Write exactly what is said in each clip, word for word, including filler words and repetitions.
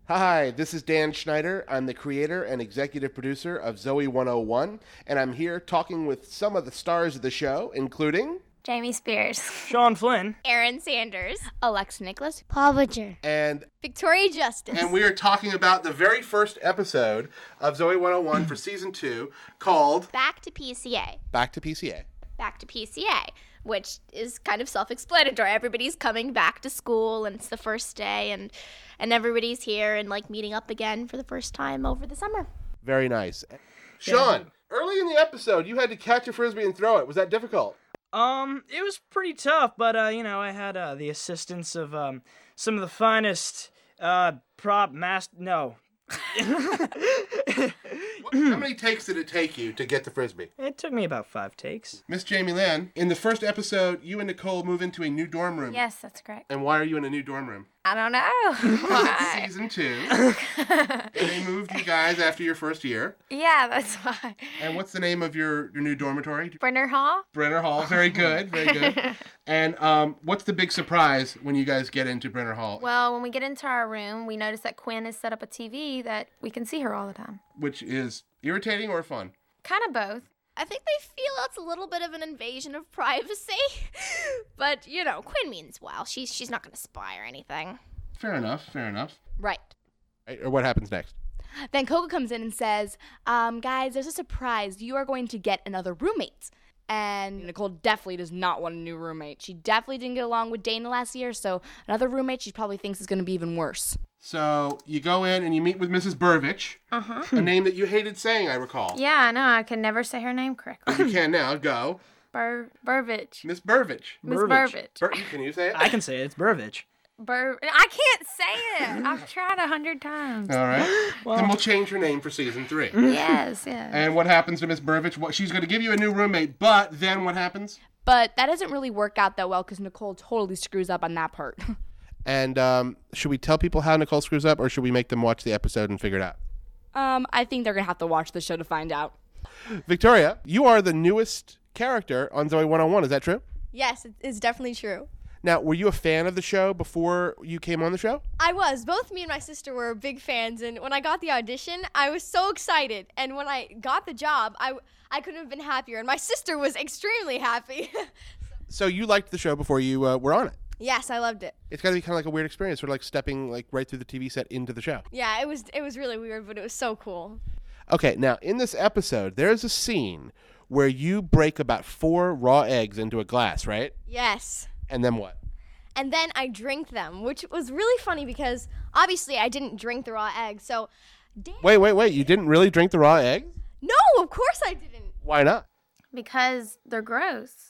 Hi, this is Dan Schneider. I'm the creator and executive producer of Zoe one oh one, and I'm here talking with some of the stars of the show, including... Jamie Spears. Sean Flynn. Aaron Sanders. Alexa Nicholas. Paul Butcher. And... Victoria Justice. And we are talking about the very first episode of Zoe one oh one for season two, called... Back to P C A. Back to P C A. Back to P C A, which is kind of self-explanatory. Everybody's coming back to school, and it's the first day, and and everybody's here and, like, meeting up again for the first time over the summer. Very nice. Sean, early in the episode, you had to catch a Frisbee and throw it. Was that difficult? Um, it was pretty tough, but, uh, you know, I had, uh, the assistance of, um, some of the finest, uh, prop mas- no. How many takes did it take you to get the Frisbee? It took me about five takes. Miss Jamie Lan, in the first episode, you and Nicole move into a new dorm room. Yes, that's correct. And why are you in a new dorm room? I don't know. Why? Season two. And they moved you guys after your first year. Yeah, that's why. And what's the name of your, your new dormitory? Brenner Hall? Brenner Hall. Very good. Very good. And um, what's the big surprise when you guys get into Brenner Hall? Well, when we get into our room, we notice that Quinn has set up a T V that we can see her all the time. Which is irritating or fun? Kind of both. I think they feel it's a little bit of an invasion of privacy. But, you know, Quinn means well. She's she's not going to spy or anything. Fair enough. Fair enough. Right. Right, or what happens next? Then Coco comes in and says, um, guys, there's a surprise. You are going to get another roommate. And Nicole definitely does not want a new roommate. She definitely didn't get along with Dana last year, so another roommate she probably thinks is going to be even worse. So you go in and you meet with Missus Burvich, Uh-huh. a name that you hated saying, I recall. Yeah, I know. I can never say her name correctly. You can now. Go. Bur- Burvich. Miss Burvich. Miss Burbage. Burvich. Bur- can you say it? I can say it. It's Burvich. Bur- I can't say it. I've tried a hundred times. All right. Then we'll change her name for season three. Yes, yes. And what happens to Miss Burvich? What, she's going to give you a new roommate, but then what happens? But that doesn't really work out that well because Nicole totally screws up on that part. And um, should we tell people how Nicole screws up, or should we make them watch the episode and figure it out? um, I think they're going to have to watch the show to find out. Victoria, you are the newest character on Zoe one oh one. Is that true? Yes, it's definitely true. Now, were you a fan of the show before you came on the show? I was. Both me and my sister were big fans, and when I got the audition, I was so excited. And when I got the job, I, I couldn't have been happier, and my sister was extremely happy. So you liked the show before you uh, were on it. Yes, I loved it. It's got to be kind of like a weird experience, sort of like stepping like right through the T V set into the show. Yeah, it was it was really weird, but it was so cool. Okay, now in this episode, there's a scene where you break about four raw eggs into a glass, right? Yes. And then what? And then I drank them, which was really funny because obviously I didn't drink the raw eggs. So, Dan- Wait, wait, wait. You didn't really drink the raw eggs? no, of course I didn't. Why not? Because they're gross.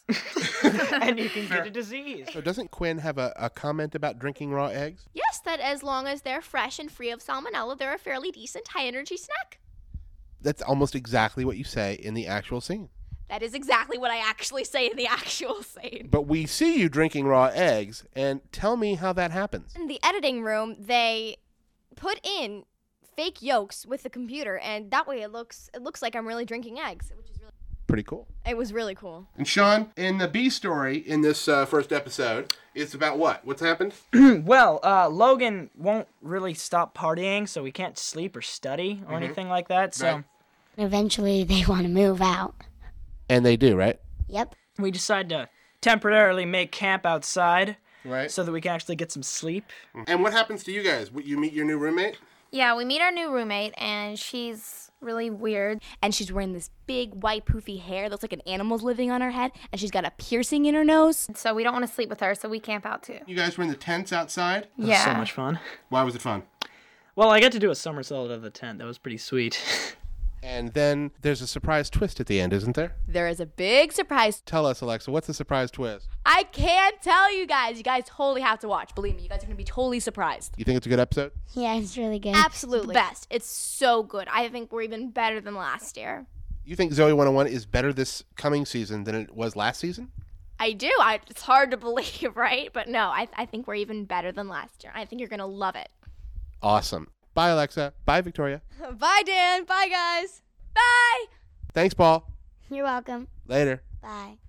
And you can get a disease. So doesn't Quinn have a, a comment about drinking raw eggs? Yes, that as long as they're fresh and free of salmonella, they're a fairly decent high-energy snack. That's almost exactly what you say in the actual scene. That is exactly what I actually say in the actual scene. But we see you drinking raw eggs, and tell me how that happens. In the editing room, they put in fake yolks with the computer, and that way it looks it looks like I'm really drinking eggs, which is really Pretty cool. it was really cool. And Sean, in the B story in this uh, first episode, it's about what? What's happened? Well, uh, Logan won't really stop partying, so he can't sleep or study or anything like that. So Right. Eventually, they want to move out. And they do, right? Yep. we decide to temporarily make camp outside Right. so that we can actually get some sleep. And what happens to you guys? You meet your new roommate? Yeah, we meet our new roommate, and she's really weird. And she's wearing this big white poofy hair that looks like an animal's living on her head, and she's got a piercing in her nose. So we don't want to sleep with her, so we camp out too. You guys were in the tents outside? It was Yeah. so much fun. Why was it fun? Well, I got to do a somersault out of the tent. That was pretty sweet. And then there's a surprise twist at the end, isn't there? There is a big surprise. Tell us, Alexa, what's the surprise twist? I can't tell you guys. You guys totally have to watch. Believe me, you guys are going to be totally surprised. You think it's a good episode? Yeah, it's really good. Absolutely. The best. It's so good. I think we're even better than last year. You think Zoe one oh one is better this coming season than it was last season? I do. I, it's hard to believe, right? But no, I, I think we're even better than last year. I think you're going to love it. Awesome. Bye, Alexa. Bye, Victoria. Bye, Dan. Bye, guys. Bye! Thanks, Paul. You're welcome. Later. Bye.